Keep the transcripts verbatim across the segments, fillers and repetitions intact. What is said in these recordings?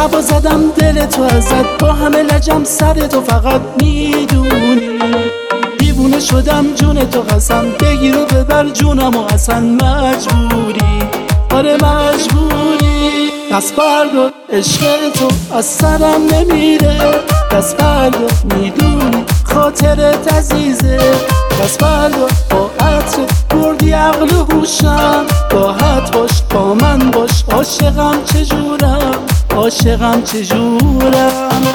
هوا زدم دل تو ازت، با همه لجم سر تو فقط میدونی. دیوونه شدم جون تو قسم، بگیر و ببر جونم و اصلا مجبوری، آره مجبوری. دست بردار عشق تو از سرم نمیره، دست بردار میدونی خاطرت عزیزه. دست بردار با عطر بردی عقل و هوشم، راحت باش با من باش، عاشقم چجورم، عاشقم چجورم.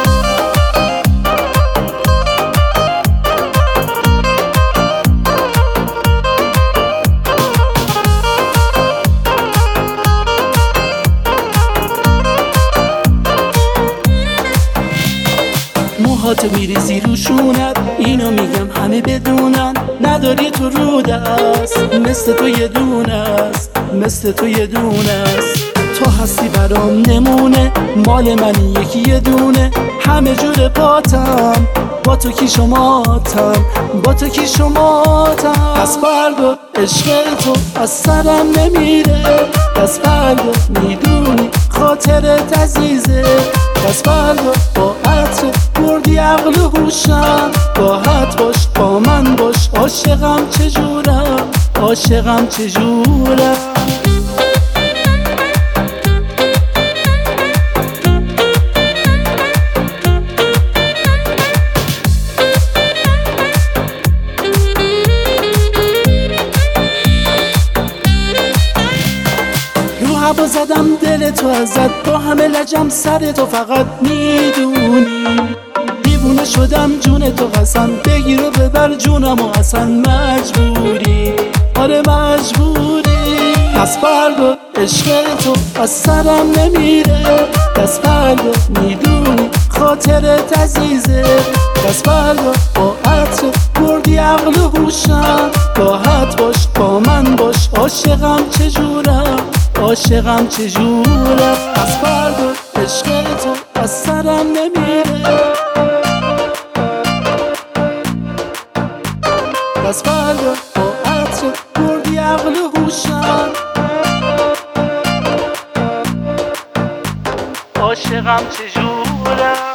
موهاتو میریزی روشونت، اینو میگم همه بدونن، نداری تو رو دست، مثل تو یه دونه است، مثل تو یه دونه است. تو هستی برام نمونه، مال منی یکی یه دونه، همه جور پاتم با تو کی شماتم، با تو کی شماتم. دست بردار عشق تو از سرم نمیره، دست بردار میدونی خاطرت عزیزه. دست بردار با عطر بردی عقل و هوشم، راحت باش با من باش، عاشقم چجورم، عاشقم چجورم. هوا زدم دل تو ازت، با همه لجم سر تو فقط میدونی. دیوونه شدم جون تو قسم، بگیر و ببر جونم و اصلا مجبوری، آره مجبوری. دست بردار عشق تو از سرم نمیره، دست بردار میدونی خاطرت عزیزه. دست بردار با عطر بردی عقل و هوشم، راحت باش با من باش، عاشقم چجورم، عاشقم چجورم. دست بردار عشق تو از سرم نمیره، دست بردار با عطر بردی عقل و هوشم، عاشقم چجورم.